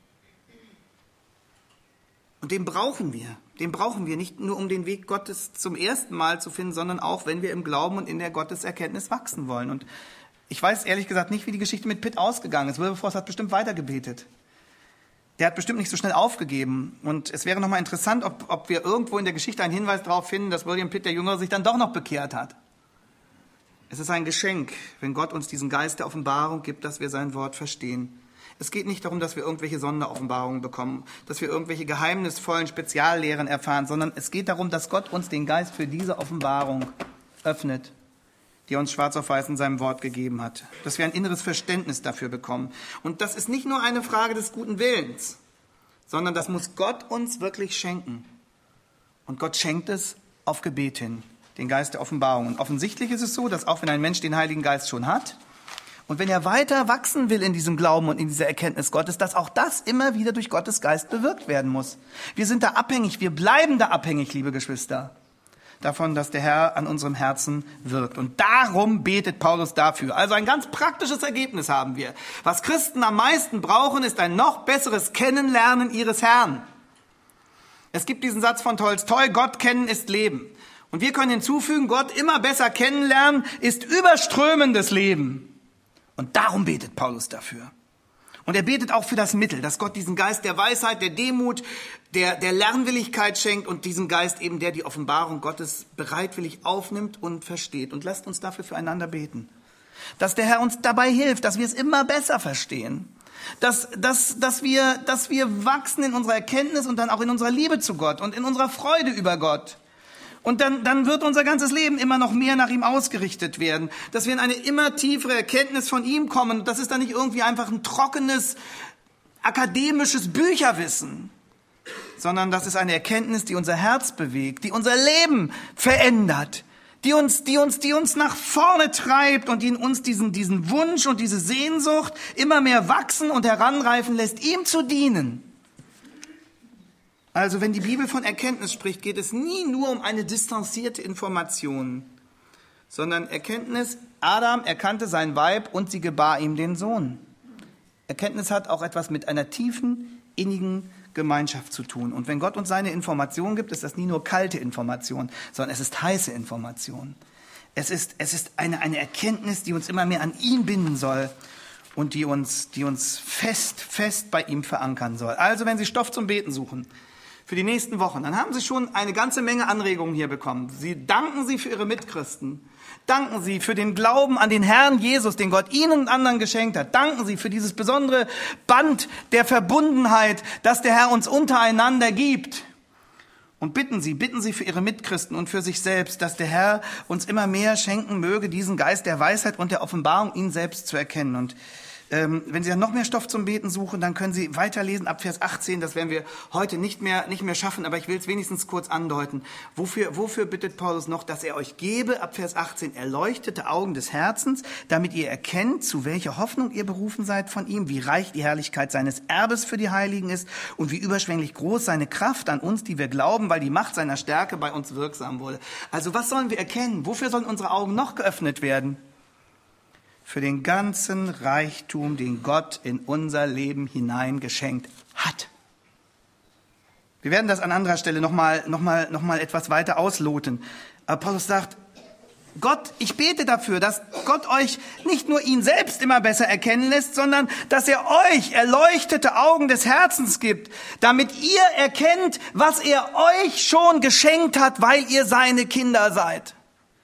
Und den brauchen wir. Den brauchen wir nicht nur, um den Weg Gottes zum ersten Mal zu finden, sondern auch, wenn wir im Glauben und in der Gotteserkenntnis wachsen wollen. Und ich weiß ehrlich gesagt nicht, wie die Geschichte mit Pitt ausgegangen ist. Wilberforce hat bestimmt weitergebetet. Der hat bestimmt nicht so schnell aufgegeben. Und es wäre nochmal interessant, ob wir irgendwo in der Geschichte einen Hinweis darauf finden, dass William Pitt, der Jüngere, sich dann doch noch bekehrt hat. Es ist ein Geschenk, wenn Gott uns diesen Geist der Offenbarung gibt, dass wir sein Wort verstehen. Es geht nicht darum, dass wir irgendwelche Sonderoffenbarungen bekommen, dass wir irgendwelche geheimnisvollen Speziallehren erfahren, sondern es geht darum, dass Gott uns den Geist für diese Offenbarung öffnet, die er uns schwarz auf weiß in seinem Wort gegeben hat. Dass wir ein inneres Verständnis dafür bekommen. Und das ist nicht nur eine Frage des guten Willens, sondern das muss Gott uns wirklich schenken. Und Gott schenkt es auf Gebet hin, den Geist der Offenbarung. Und offensichtlich ist es so, dass auch wenn ein Mensch den Heiligen Geist schon hat, und wenn er weiter wachsen will in diesem Glauben und in dieser Erkenntnis Gottes, dass auch das immer wieder durch Gottes Geist bewirkt werden muss. Wir sind da abhängig, wir bleiben da abhängig, liebe Geschwister, davon, dass der Herr an unserem Herzen wirkt. Und darum betet Paulus dafür. Also ein ganz praktisches Ergebnis haben wir. Was Christen am meisten brauchen, ist ein noch besseres Kennenlernen ihres Herrn. Es gibt diesen Satz von Tolstoi, Gott kennen ist Leben. Und wir können hinzufügen, Gott immer besser kennenlernen ist überströmendes Leben. Und darum betet Paulus dafür. Und er betet auch für das Mittel, dass Gott diesen Geist der Weisheit, der Demut, der Lernwilligkeit schenkt und diesen Geist eben, der die Offenbarung Gottes bereitwillig aufnimmt und versteht. Und lasst uns dafür füreinander beten. Dass der Herr uns dabei hilft, dass wir es immer besser verstehen. Dass wir wachsen in unserer Erkenntnis und dann auch in unserer Liebe zu Gott und in unserer Freude über Gott. Und dann wird unser ganzes Leben immer noch mehr nach ihm ausgerichtet werden, dass wir in eine immer tiefere Erkenntnis von ihm kommen. Das ist dann nicht irgendwie einfach ein trockenes, akademisches Bücherwissen, sondern das ist eine Erkenntnis, die unser Herz bewegt, die unser Leben verändert, die uns nach vorne treibt und die in uns diesen Wunsch und diese Sehnsucht immer mehr wachsen und heranreifen lässt, ihm zu dienen. Also wenn die Bibel von Erkenntnis spricht, geht es nie nur um eine distanzierte Information, sondern Erkenntnis, Adam erkannte sein Weib und sie gebar ihm den Sohn. Erkenntnis hat auch etwas mit einer tiefen, innigen Gemeinschaft zu tun. Und wenn Gott uns seine Information gibt, ist das nie nur kalte Information, sondern es ist heiße Information. Es ist eine Erkenntnis, die uns immer mehr an ihn binden soll und die uns fest bei ihm verankern soll. Also wenn Sie Stoff zum Beten suchen für die nächsten Wochen, dann haben Sie schon eine ganze Menge Anregungen hier bekommen. Danken Sie für Ihre Mitchristen. Danken Sie für den Glauben an den Herrn Jesus, den Gott Ihnen und anderen geschenkt hat. Danken Sie für dieses besondere Band der Verbundenheit, das der Herr uns untereinander gibt. Und bitten Sie für Ihre Mitchristen und für sich selbst, dass der Herr uns immer mehr schenken möge, diesen Geist der Weisheit und der Offenbarung, ihn selbst zu erkennen. Und wenn Sie dann noch mehr Stoff zum Beten suchen, dann können Sie weiterlesen ab Vers 18. Das werden wir heute nicht mehr schaffen, aber ich will es wenigstens kurz andeuten. Wofür bittet Paulus noch, dass er euch gebe, ab Vers 18, erleuchtete Augen des Herzens, damit ihr erkennt, zu welcher Hoffnung ihr berufen seid von ihm, wie reich die Herrlichkeit seines Erbes für die Heiligen ist und wie überschwänglich groß seine Kraft an uns, die wir glauben, weil die Macht seiner Stärke bei uns wirksam wurde. Also was sollen wir erkennen? Wofür sollen unsere Augen noch geöffnet werden? Für den ganzen Reichtum, den Gott in unser Leben hineingeschenkt hat. Wir werden das an anderer Stelle noch mal etwas weiter ausloten. Aber Paulus sagt, Gott, ich bete dafür, dass Gott euch nicht nur ihn selbst immer besser erkennen lässt, sondern dass er euch erleuchtete Augen des Herzens gibt, damit ihr erkennt, was er euch schon geschenkt hat, weil ihr seine Kinder seid.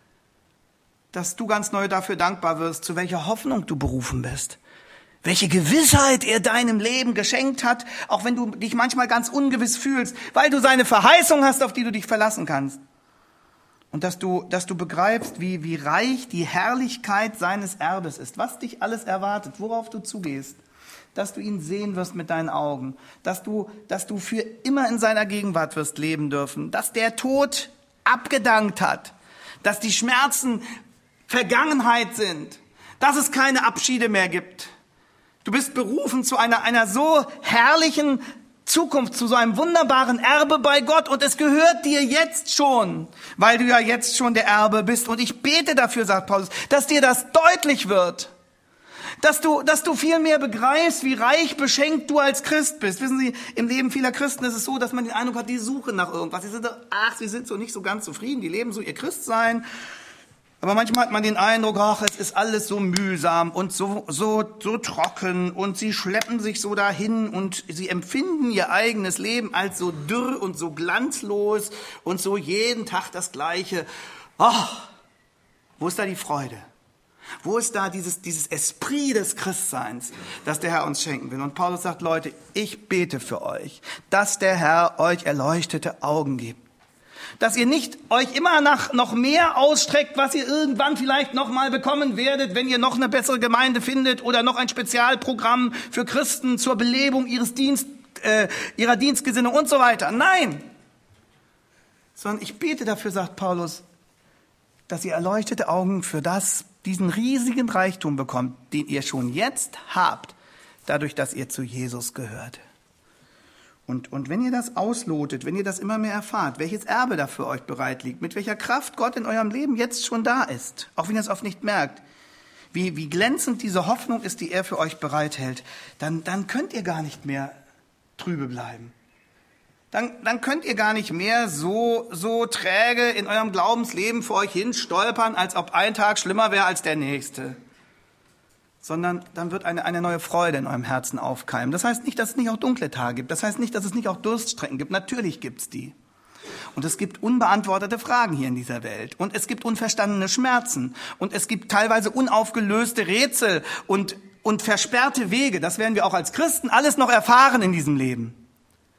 Dass du ganz neu dafür dankbar wirst, zu welcher Hoffnung du berufen bist. Welche Gewissheit er deinem Leben geschenkt hat, auch wenn du dich manchmal ganz ungewiss fühlst, weil du seine Verheißung hast, auf die du dich verlassen kannst. Und dass du begreifst, wie reich die Herrlichkeit seines Erbes ist, was dich alles erwartet, worauf du zugehst. Dass du ihn sehen wirst mit deinen Augen, dass du für immer in seiner Gegenwart wirst leben dürfen, dass der Tod abgedankt hat, dass die Schmerzen Vergangenheit sind, dass es keine Abschiede mehr gibt. Du bist berufen zu einer so herrlichen Zukunft, zu so einem wunderbaren Erbe bei Gott und es gehört dir jetzt schon, weil du ja jetzt schon der Erbe bist. Und ich bete dafür, sagt Paulus, dass dir das deutlich wird, dass du viel mehr begreifst, wie reich beschenkt du als Christ bist. Wissen Sie, im Leben vieler Christen ist es so, dass man den Eindruck hat, die suchen nach irgendwas. Sie sind so nicht so ganz zufrieden, die leben so ihr Christsein. Aber manchmal hat man den Eindruck, es ist alles so mühsam und so trocken und sie schleppen sich so dahin und sie empfinden ihr eigenes Leben als so dürr und so glanzlos und so jeden Tag das Gleiche. Wo ist da die Freude? Wo ist da dieses Esprit des Christseins, das der Herr uns schenken will? Und Paulus sagt, Leute, ich bete für euch, dass der Herr euch erleuchtete Augen gibt. Dass ihr nicht euch immer nach noch mehr ausstreckt, was ihr irgendwann vielleicht noch mal bekommen werdet, wenn ihr noch eine bessere Gemeinde findet oder noch ein Spezialprogramm für Christen zur Belebung ihrer Dienstgesinnung und so weiter. Nein! Sondern ich bete dafür, sagt Paulus, dass ihr erleuchtete Augen für diesen riesigen Reichtum bekommt, den ihr schon jetzt habt, dadurch, dass ihr zu Jesus gehört. Und wenn ihr das auslotet, wenn ihr das immer mehr erfahrt, welches Erbe da für euch bereit liegt, mit welcher Kraft Gott in eurem Leben jetzt schon da ist, auch wenn ihr es oft nicht merkt, wie glänzend diese Hoffnung ist, die er für euch bereithält, dann könnt ihr gar nicht mehr trübe bleiben. Dann könnt ihr gar nicht mehr so träge in eurem Glaubensleben vor euch hin stolpern, als ob ein Tag schlimmer wäre als der nächste. Sondern dann wird eine neue Freude in eurem Herzen aufkeimen. Das heißt nicht, dass es nicht auch dunkle Tage gibt. Das heißt nicht, dass es nicht auch Durststrecken gibt. Natürlich gibt's die. Und es gibt unbeantwortete Fragen hier in dieser Welt. Und es gibt unverstandene Schmerzen. Und es gibt teilweise unaufgelöste Rätsel und versperrte Wege. Das werden wir auch als Christen alles noch erfahren in diesem Leben.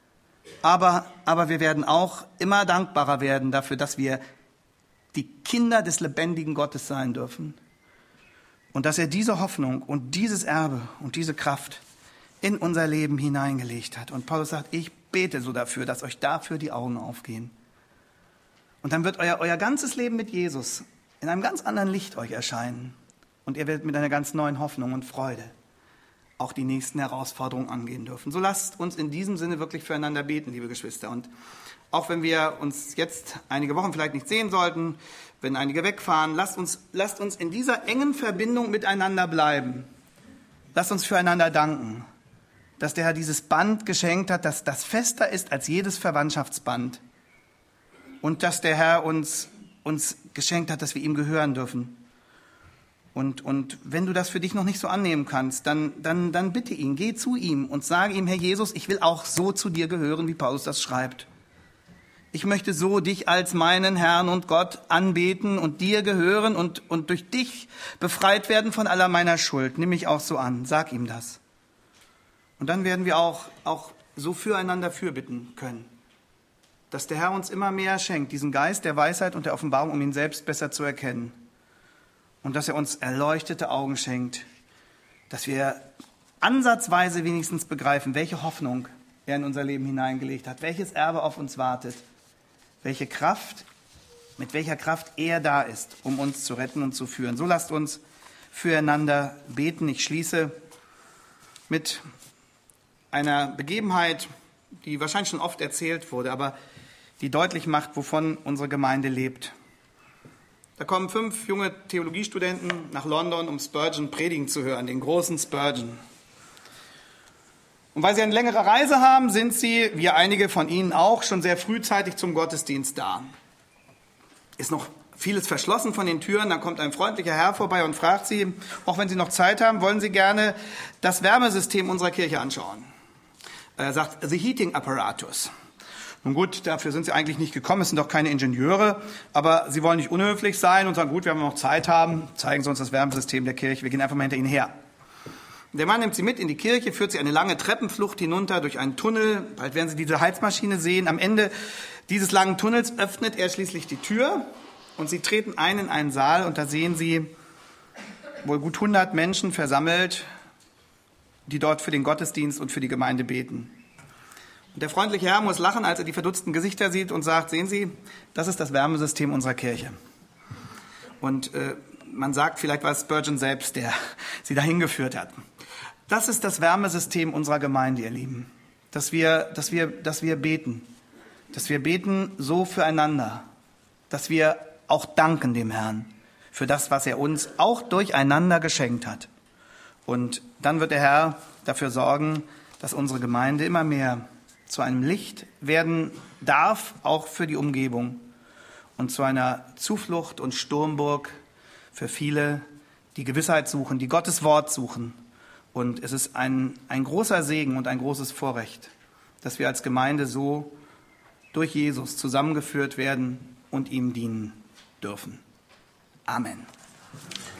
aber wir werden auch immer dankbarer werden dafür, dass wir die Kinder des lebendigen Gottes sein dürfen und dass er diese Hoffnung und dieses Erbe und diese Kraft in unser Leben hineingelegt hat. Und Paulus sagt, ich bete so dafür, dass euch dafür die Augen aufgehen. Und dann wird euer ganzes Leben mit Jesus in einem ganz anderen Licht euch erscheinen. Und ihr werdet mit einer ganz neuen Hoffnung und Freude auch die nächsten Herausforderungen angehen dürfen. So lasst uns in diesem Sinne wirklich füreinander beten, liebe Geschwister. Und auch wenn wir uns jetzt einige Wochen vielleicht nicht sehen sollten, wenn einige wegfahren, lasst uns in dieser engen Verbindung miteinander bleiben. Lasst uns füreinander danken, dass der Herr dieses Band geschenkt hat, dass das fester ist als jedes Verwandtschaftsband. Und dass der Herr uns geschenkt hat, dass wir ihm gehören dürfen. Und wenn du das für dich noch nicht so annehmen kannst, dann bitte ihn, geh zu ihm und sage ihm, Herr Jesus, ich will auch so zu dir gehören, wie Paulus das schreibt. Ich möchte so dich als meinen Herrn und Gott anbeten und dir gehören und durch dich befreit werden von aller meiner Schuld. Nimm mich auch so an, sag ihm das. Und dann werden wir auch so füreinander fürbitten können, dass der Herr uns immer mehr schenkt, diesen Geist der Weisheit und der Offenbarung, um ihn selbst besser zu erkennen. Und dass er uns erleuchtete Augen schenkt, dass wir ansatzweise wenigstens begreifen, welche Hoffnung er in unser Leben hineingelegt hat, welches Erbe auf uns wartet, mit welcher Kraft er da ist, um uns zu retten und zu führen. So lasst uns füreinander beten. Ich schließe mit einer Begebenheit, die wahrscheinlich schon oft erzählt wurde, aber die deutlich macht, wovon unsere Gemeinde lebt. Da kommen 5 junge Theologiestudenten nach London, um Spurgeon predigen zu hören, den großen Spurgeon. Und weil sie eine längere Reise haben, sind sie, wie einige von ihnen auch, schon sehr frühzeitig zum Gottesdienst da. Ist noch vieles verschlossen von den Türen, dann kommt ein freundlicher Herr vorbei und fragt sie, auch wenn sie noch Zeit haben, wollen sie gerne das Wärmesystem unserer Kirche anschauen. Er sagt, the heating apparatus. Nun gut, dafür sind sie eigentlich nicht gekommen, es sind doch keine Ingenieure, aber sie wollen nicht unhöflich sein und sagen, gut, wenn wir noch Zeit haben, zeigen Sie uns das Wärmesystem der Kirche, wir gehen einfach mal hinter Ihnen her. Der Mann nimmt sie mit in die Kirche, führt sie eine lange Treppenflucht hinunter durch einen Tunnel, bald werden sie diese Heizmaschine sehen. Am Ende dieses langen Tunnels öffnet er schließlich die Tür und sie treten ein in einen Saal und da sehen sie wohl gut 100 Menschen versammelt, die dort für den Gottesdienst und für die Gemeinde beten. Und der freundliche Herr muss lachen, als er die verdutzten Gesichter sieht und sagt, sehen Sie, das ist das Wärmesystem unserer Kirche. Und man sagt, vielleicht war es Spurgeon selbst, der sie dahin geführt hat. Das ist das Wärmesystem unserer Gemeinde, ihr Lieben. Dass wir beten. Dass wir beten so füreinander. Dass wir auch danken dem Herrn für das, was er uns auch durcheinander geschenkt hat. Und dann wird der Herr dafür sorgen, dass unsere Gemeinde immer mehr zu einem Licht werden darf, auch für die Umgebung und zu einer Zuflucht und Sturmburg für viele, die Gewissheit suchen, die Gottes Wort suchen. Und es ist ein großer Segen und ein großes Vorrecht, dass wir als Gemeinde so durch Jesus zusammengeführt werden und ihm dienen dürfen. Amen.